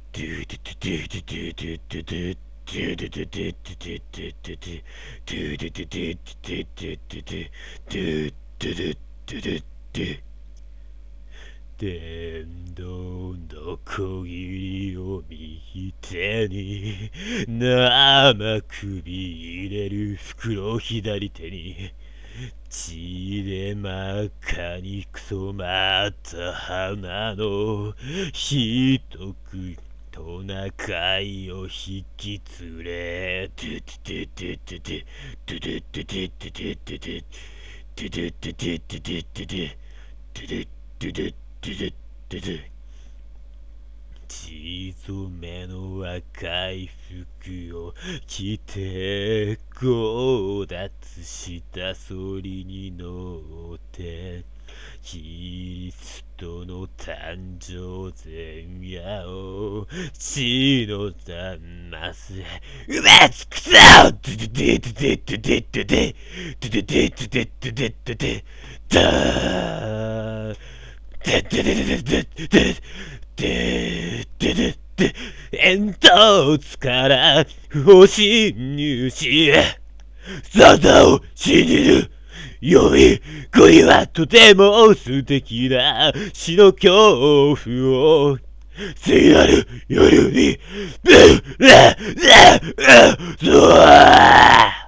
電動のこぎりを右手に生首入れる袋を左手に血で真っ赤にくそまった花のひとくトナカイを引き連れ血染めの赤い服を着て強奪したそりに乗ってキリストの誕生前夜を血の玉す埋め尽くそう煙突から不法侵入しサザを信じる呼び声はとても素敵な死の恐怖を聖なる夜にブラブラブラ